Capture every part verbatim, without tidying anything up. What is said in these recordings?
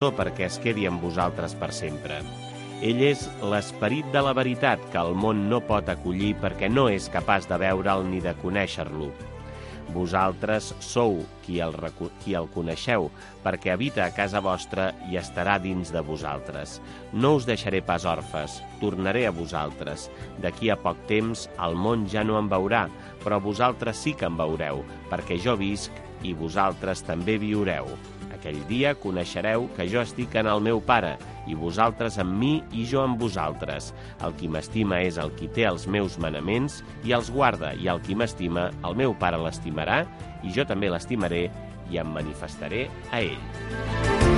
perquè es quedi amb vosaltres per sempre. Ell és l'esperit de la veritat que el món no pot acollir perquè no és capaç de veure'l ni de conèixer-lo. Vosaltres sou qui el, qui el coneixeu, perquè habita a casa vostra i estarà dins de vosaltres. No us deixaré pas orfes, tornaré a vosaltres. D'aquí a poc temps el món ja no em veurà, però vosaltres sí que em veureu, perquè jo visc i vosaltres també viureu. Aquell dia coneixereu que jo estic en el meu Pare, i vosaltres amb mi i jo amb vosaltres. El qui m'estima és el qui té els meus manaments i els guarda, i el qui m'estima, el meu Pare l'estimarà, i jo també l'estimaré i em manifestaré a ell.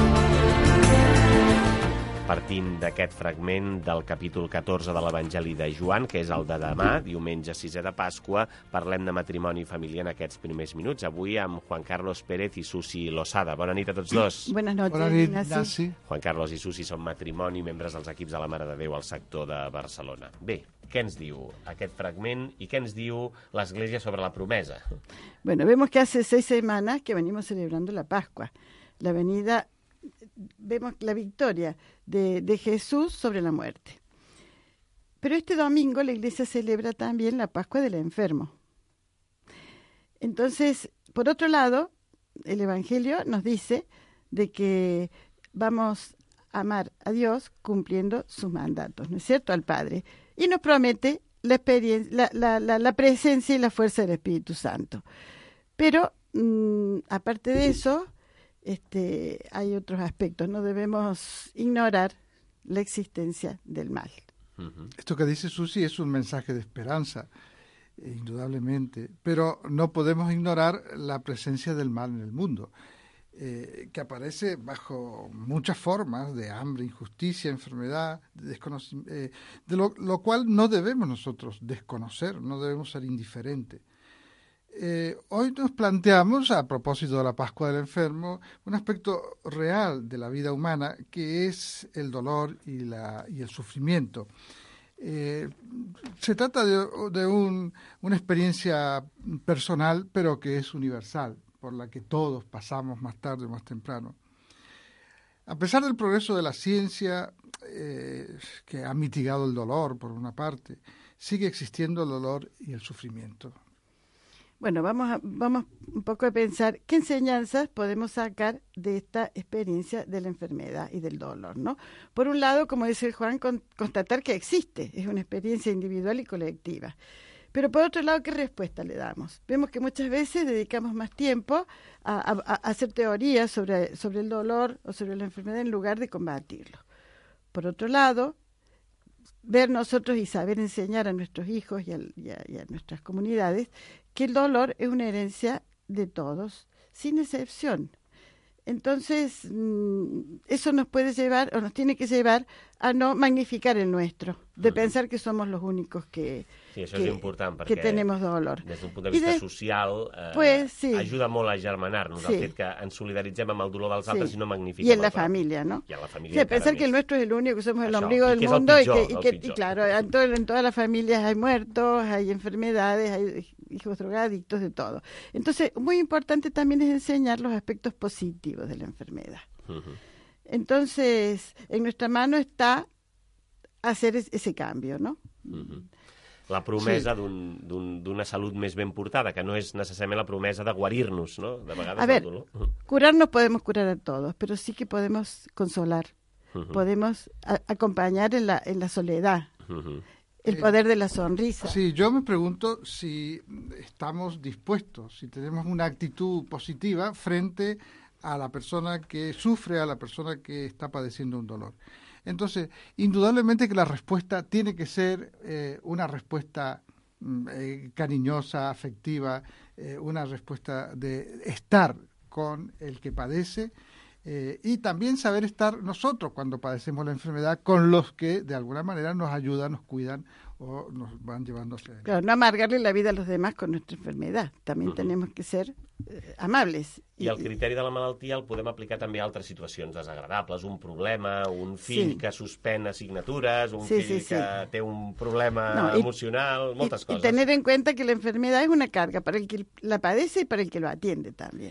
Partint d'aquest fragment del capítol catorze de l'Evangeli de Joan, que és el de demà, diumenge sisè de Pasqua, parlem de matrimoni i família en aquests primers minuts. Avui amb Juan Carlos Pérez i Susi Losada. Bona nit a tots dos. Buenas noches, Bona nit, Ignasi. Ignasi. Juan Carlos i Susi són matrimoni, membres dels equips de la Mare de Déu al sector de Barcelona. Bé, què ens diu aquest fragment i què ens diu l'Església sobre la promesa? Bueno, vemos que hace seis semanas que venimos celebrando la Pascua, la venida, vemos la victoria de, de Jesús sobre la muerte. Pero este domingo la Iglesia celebra también la Pascua del enfermo. Entonces, por otro lado, el Evangelio nos dice de que vamos a amar a Dios cumpliendo sus mandatos, ¿no es cierto?, al Padre. Y nos promete la, experiencia, la, la, la, la presencia y la fuerza del Espíritu Santo. Pero, mmm, aparte de eso, este, hay otros aspectos. No debemos ignorar la existencia del mal. Uh-huh. Esto que dice Susi es un mensaje de esperanza, eh, indudablemente, pero no podemos ignorar la presencia del mal en el mundo, eh, que aparece bajo muchas formas de hambre, injusticia, enfermedad, de, desconoc- eh, de lo, lo cual no debemos nosotros desconocer, no debemos ser indiferentes. Eh, hoy nos planteamos, a propósito de la Pascua del Enfermo, un aspecto real de la vida humana que es el dolor y, la, y el sufrimiento. Eh, se trata de, de un, una experiencia personal, pero que es universal, por la que todos pasamos más tarde o más temprano. A pesar del progreso de la ciencia, eh, que ha mitigado el dolor, por una parte, sigue existiendo el dolor y el sufrimiento. Bueno, vamos a, vamos un poco a pensar qué enseñanzas podemos sacar de esta experiencia de la enfermedad y del dolor, ¿no? Por un lado, como dice el Juan, con, constatar que existe, es una experiencia individual y colectiva. Pero por otro lado, ¿qué respuesta le damos? Vemos que muchas veces dedicamos más tiempo a, a, a hacer teorías sobre, sobre el dolor o sobre la enfermedad en lugar de combatirlo. Por otro lado, ver nosotros y saber enseñar a nuestros hijos y a, y a, y a nuestras comunidades que el dolor es una herencia de todos, sin excepción. Entonces, eso nos puede llevar, o nos tiene que llevar a no magnificar el nuestro, de uh-huh. pensar que somos los únicos que, sí, això que, és important, que tenemos dolor. Des d'un punt de vista de, social, eh, pues, sí. ajuda molt a germanar-nos, sí. el fet que ens solidaritzem amb el dolor dels altres sí. i no magnifiquem y en la el familia, ¿no? Y en la familia sí, pensar més. que el nuestro es el único, que somos el Això, ombligo del y mundo pitjor, y que, y que y claro, en, todo, en todas las familias hay muertos, hay enfermedades, hay hijos drogadictos, de todo. Entonces, muy importante también es enseñar los aspectos positivos de la enfermedad. Uh-huh. Entonces, en nuestra mano está hacer ese cambio, ¿no? Uh-huh. La promesa sí. d'un, d'un, d'una salut més ben portada, que no és necessàriament la promesa de guarir-nos, no? De vegades a ver, el dolor. Uh-huh. Curarnos podemos curar a todos, pero sí que podemos consolar, uh-huh. podemos a, acompañar en la, en la soledad. Uh-huh. El poder de la sonrisa. Sí, yo me pregunto si estamos dispuestos, si tenemos una actitud positiva frente a la persona que sufre, a la persona que está padeciendo un dolor. Entonces, indudablemente que la respuesta tiene que ser eh, una respuesta eh, cariñosa, afectiva, eh, una respuesta de estar con el que padece, Eh, y también saber estar nosotros cuando padecemos la enfermedad con los que de alguna manera nos ayudan, nos cuidan o nos van llevando hacia adelante. Claro, no amargarle la vida a los demás con nuestra enfermedad. También uh-huh. tenemos que ser eh, amables. I el criteri de la malaltia el podem aplicar també a altres situacions desagradables, un problema, un fill sí. que suspèn assignatures, un sí, fill sí, sí. que té un problema no, emocional, y, moltes y, coses. Y tener en cuenta que la enfermedad es una carga para el que la padece y para el que lo atiende también.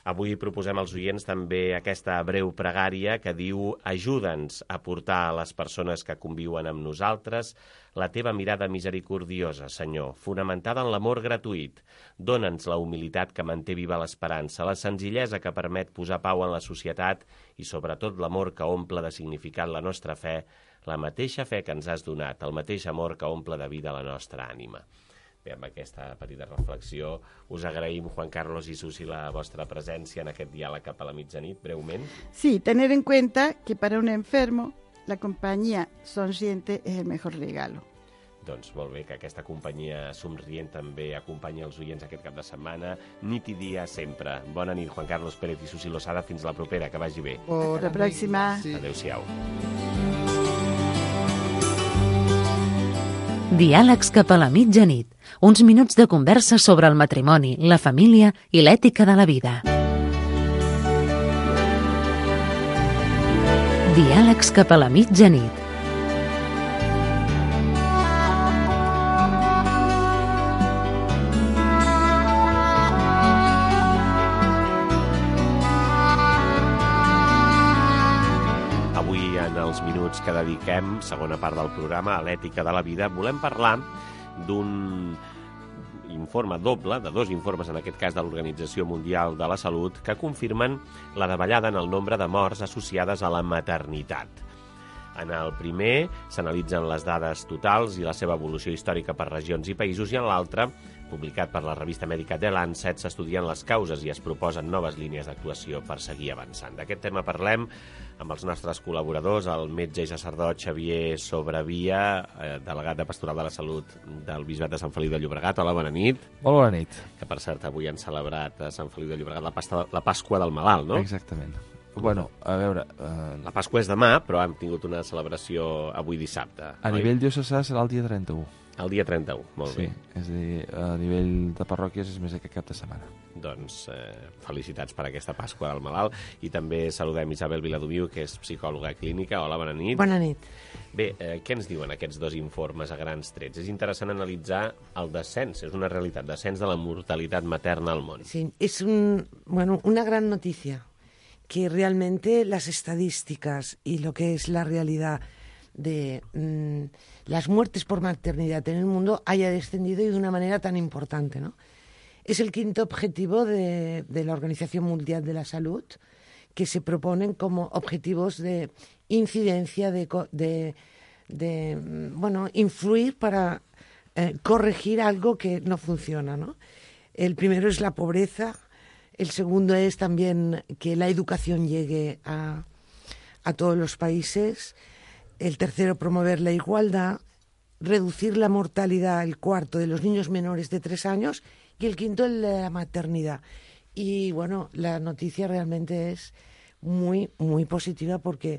Avui proposem als oients també aquesta breu pregària que diu: ajuda'ns a portar a les persones que conviuen amb nosaltres la teva mirada misericordiosa, Senyor, fonamentada en l'amor gratuït. Dóna'ns la humilitat que manté viva l'esperança, la senzillesa que permet posar pau en la societat i, sobretot, l'amor que omple de significat la nostra fe, la mateixa fe que ens has donat, el mateix amor que omple de vida la nostra ànima. Bé, amb aquesta petita reflexió us agraïm, Juan Carlos i Susi, la vostra presència en aquest diàleg cap a la mitjanit, breument. Sí, tener en cuenta que para un enfermo la compañía sonriente es el mejor regalo. Doncs molt bé, que aquesta companyia somrient també acompanya els oients aquest cap de setmana, nit i dia sempre. Bona nit, Juan Carlos Pérez i Susi Losada, fins la propera, que vagi bé. Hasta la próxima. Sí. Adéu-siau. Diàlegs cap a la mitjanit. Uns minuts de conversa sobre el matrimoni, la família i l'ètica de la vida. Diàlegs cap a la mitjanit. Avui, en els minuts que dediquem, segona part del programa, a l'ètica de la vida, volem parlar d'un informe doble, de dos informes, en aquest cas de l'Organització Mundial de la Salut, que confirmen la davallada en el nombre de morts associades a la maternitat. En el primer s'analitzen les dades totals i la seva evolució històrica per regions i països, i en l'altre, publicat per la revista mèdica The Lancet, s'estudien les causes i es proposen noves línies d'actuació per seguir avançant. D'aquest tema parlem amb els nostres col·laboradors, el metge i sacerdot Xavier Sobrevia, eh, delegat de Pastoral de la Salut del Bisbat de Sant Feliu de Llobregat. Hola, bona nit. Molt bona nit. Que, per cert, avui han celebrat a Sant Feliu de Llobregat la, pasta, la Pasqua del Malalt, no? Exactament. Bueno, a veure... Eh... La Pasqua és demà, però hem tingut una celebració avui dissabte. A oi? nivell diocesà serà el dia trenta-u. El dia trenta-u, molt sí, bé. És a dir, a nivell de parròquies és més aquest cap de setmana. Doncs eh, felicitats per aquesta Pasqua del Malalt. I també saludem Isabel Viladomiu, que és psicòloga clínica. Hola, bona nit. Bona nit. Bé, eh, què ens diuen aquests dos informes a grans trets? És interessant analitzar el descens, és una realitat, descens de la mortalitat materna al món. Sí, es un, bueno, una gran noticia que realmente las estadísticas y lo que es la realidad de mmm, las muertes por maternidad en el mundo haya descendido y de una manera tan importante, ¿no? Es el quinto objetivo de, de la Organización Mundial de la Salud, que se proponen como objetivos de incidencia, de, de, de bueno, influir para eh, corregir algo que no funciona, ¿no? El primero es la pobreza, el segundo es también que la educación llegue a, a todos los países. El tercero, promover la igualdad, reducir la mortalidad, el cuarto, de los niños menores de tres años, y el quinto, el de la maternidad. Y bueno, la noticia realmente es muy, muy positiva porque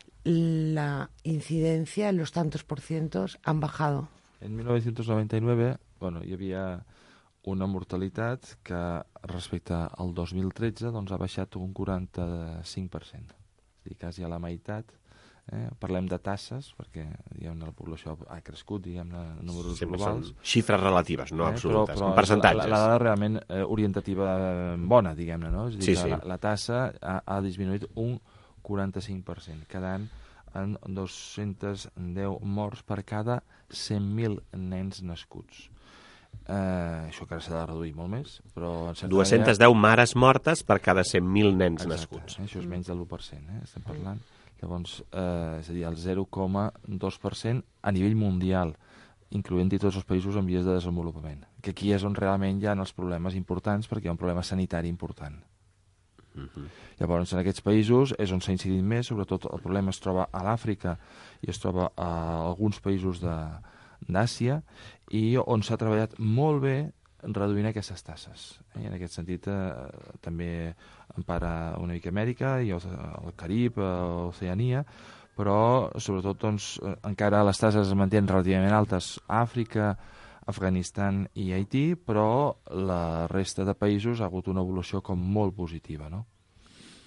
la incidencia en los tantos por cientos han bajado. En mil nou-cents noranta-nou, bueno, hi havia una mortalitat que respecte al dos mil tretze doncs, ha baixat un quaranta-cinc per cent. És a dir, quasi a la meitat. Eh? Parlem de tasses, perquè diguem, la població ha crescut, diguem, en números Sempre globals. són xifres relatives, no eh? absolutes, però, però en percentatges. La, la dada realment eh, orientativa bona, diguem-ne, no? És a dir, sí, que sí. La, la tassa ha, ha disminuït un quaranta-cinc per cent, quedant en dos-cents deu morts per cada cent mil nens nascuts. Eh, això que ara s'ha de reduir molt més, però... En dos-centes deu manera... mares mortes per cada cent mil nens Exacte, nascuts. Eh? Això és menys del u per cent, eh? Estem parlant. Llavors, eh, és a dir, el zero coma dos per cent a nivell mundial, incloent-hi tots els països en vies de desenvolupament. Que aquí és on realment hi ha els problemes importants, perquè hi ha un problema sanitari important. Uh-huh. Llavors, en aquests països és on s'ha incidit més, sobretot el problema es troba a l'Àfrica i es troba a alguns països de, d'Àsia, i on s'ha treballat molt bé reduint aquestes tasses. I en aquest sentit eh, també empara una mica Amèrica i el, el Carib, l'Oceania, però sobretot doncs, encara les tasses es mantenen relativament altes a Àfrica, Afganistan i Haití, però la resta de països ha hagut una evolució com molt positiva, no?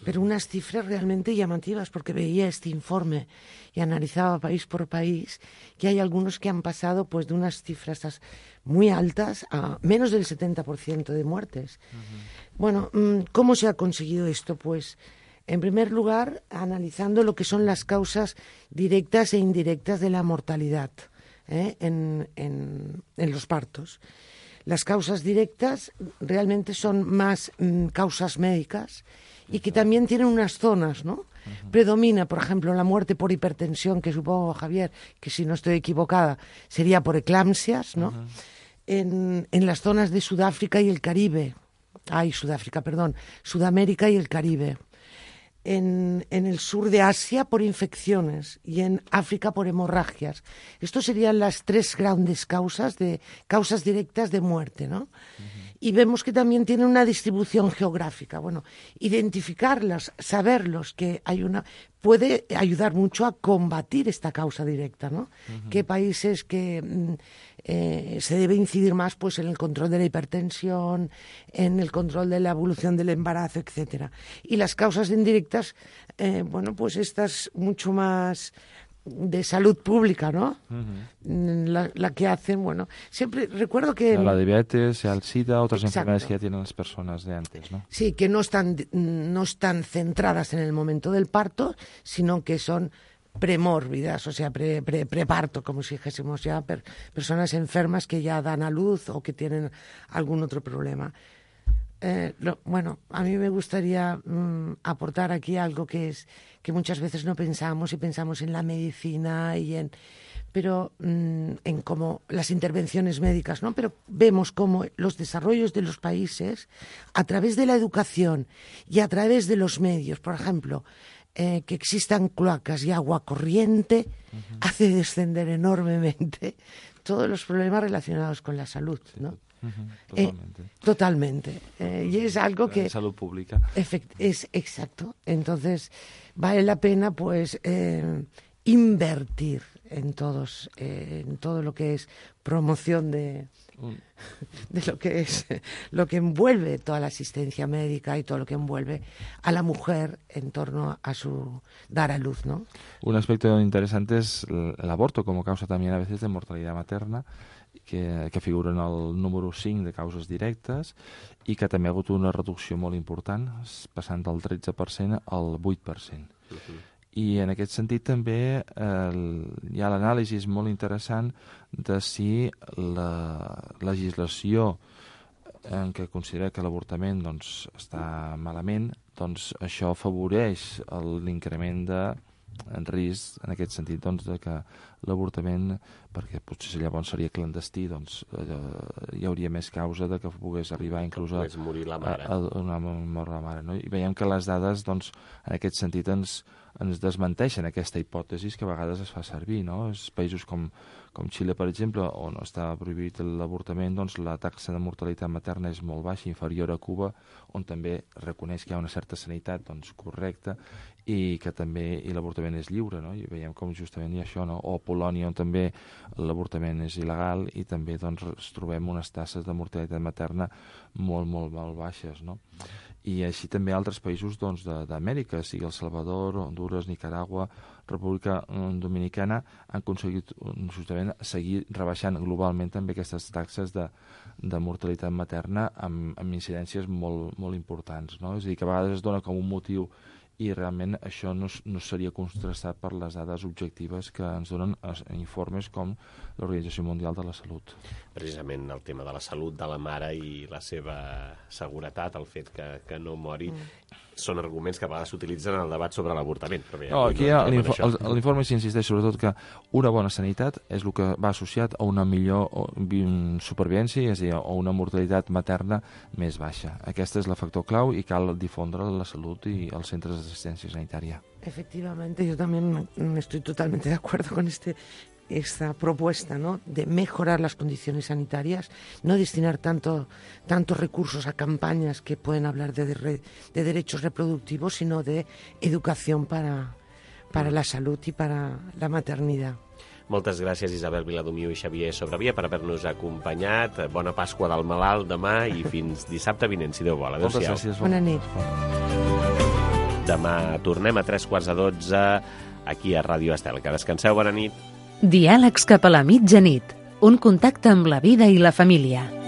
pero unas cifras realmente llamativas, porque veía este informe y analizaba país por país que hay algunos que han pasado pues de unas cifras muy altas a menos del setenta por ciento de muertes. Uh-huh. Bueno, ¿cómo se ha conseguido esto? Pues, en primer lugar, analizando lo que son las causas directas e indirectas de la mortalidad ¿eh? en, en, en los partos. Las causas directas realmente son más mm, causas médicas y que también tienen unas zonas, ¿no? Uh-huh. Predomina, por ejemplo, la muerte por hipertensión, que supongo, Javier, que si no estoy equivocada, sería por eclampsias, ¿no? Uh-huh. En, en las zonas de Sudáfrica y el Caribe. Ay, Sudáfrica, perdón. Sudamérica y el Caribe. En, en el sur de Asia por infecciones y en África por hemorragias. Estos serían las tres grandes causas de causas directas de muerte, ¿no? Uh-huh. Y vemos que también tienen una distribución geográfica. Bueno, identificarlas, saberlos que hay una puede ayudar mucho a combatir esta causa directa, ¿no? Uh-huh. ¿Qué países que eh, se debe incidir más pues en el control de la hipertensión, en el control de la evolución del embarazo, etcétera? Y las causas indirectas, eh, bueno, pues estas mucho más de salud pública, ¿no? Uh-huh. La, la que hacen, bueno, siempre recuerdo que... La diabetes, el SIDA, otras Exacto. enfermedades que ya tienen las personas de antes, ¿no? Sí, que no están, no están centradas en el momento del parto, sino que son premórbidas, o sea, pre, pre, preparto, como si dijésemos ya, per, personas enfermas que ya dan a luz o que tienen algún otro problema. Eh, lo, bueno, a mí me gustaría mm, aportar aquí algo que es que muchas veces no pensamos y pensamos en la medicina y en, pero mm, en como las intervenciones médicas, ¿no? Pero vemos cómo los desarrollos de los países a través de la educación y a través de los medios, por ejemplo, eh, que existan cloacas y agua corriente, uh-huh. hace descender enormemente todos los problemas relacionados con la salud, ¿no? Uh-huh, totalmente. Eh, totalmente. Eh, y es algo que... Salud pública. Efect, es exacto. Entonces, vale la pena, pues, eh, invertir en todos, eh, en todo lo que es promoción de, de lo que es, lo que envuelve toda la asistencia médica y todo lo que envuelve a la mujer en torno a su dar a luz, ¿no? Un aspecto interesante es el aborto como causa también a veces de mortalidad materna, que, que figura en el número cinc de causes directes i que també ha hagut una reducció molt important, passant del tretze per cent al vuit per cent. Uh-huh. I en aquest sentit també eh, hi ha l'anàlisi molt interessant de si la legislació en què considera que l'avortament doncs, està malament, doncs això afavoreix l'increment de en risc, en aquest sentit, doncs, de que l'avortament, perquè potser llavors seria clandestí, doncs eh, hi hauria més causa de que pogués arribar inclús a, morir la mare. a, a, a morir la mare. No? I veiem que les dades, doncs, en aquest sentit, ens, ens desmenteixen aquesta hipòtesi que a vegades es fa servir. No? Els països com, com Xile, per exemple, on està prohibit l'avortament, doncs la taxa de mortalitat materna és molt baixa, inferior a Cuba, on també reconeix que hi ha una certa sanitat doncs, correcta i que també i l'avortament és lliure, no? I veiem com justament hi ha això, no? O Polònia, on també l'avortament és il·legal i també doncs trobem unes tasses de mortalitat materna molt, molt, molt baixes, no? I així també altres països doncs, d'Amèrica, sigui El Salvador, Honduras, Nicaragua, República Dominicana, han aconseguit justament seguir rebaixant globalment també aquestes taxes de, de mortalitat materna amb, amb incidències molt, molt importants, no? És a dir, que a vegades es dona com un motiu i realment això no, no seria contrastat per les dades objectives que ens donen informes com l'Organització Mundial de la Salut. Precisament el tema de la salut de la mare i la seva seguretat, el fet que, que no mori, mm. són arguments que a vegades s'utilitzen en el debat sobre l'avortament. No, aquí no l'informe s'insisteix sobretot que una bona sanitat és el que va associat a una millor supervivència, és a dir, a una mortalitat materna més baixa. Aquest és el factor clau i cal difondre la salut i els centres d'assistència sanitària. Efectivamente, yo también estoy totalmente de acuerdo con este esta propuesta, ¿no? De mejorar las condiciones sanitarias, no destinar tanto tantos recursos a campañas que pueden hablar de, de, de derechos reproductivos, sino de educación para, para la salud y para la maternidad. Moltes gràcies, Isabel Viladomiu i Xavier Sobravia, per haver-nos acompanyat. Bona Pasqua del Malalt demà i fins dissabte vinent, si Déu vol. Adéu-siau. Moltes gràcies. Bona nit. Demà tornem a tres quarts de dotze aquí a Ràdio Estel. Que descanseu, bona nit. Diàlegs cap a la mitjanit. Un contacte amb la vida i la família.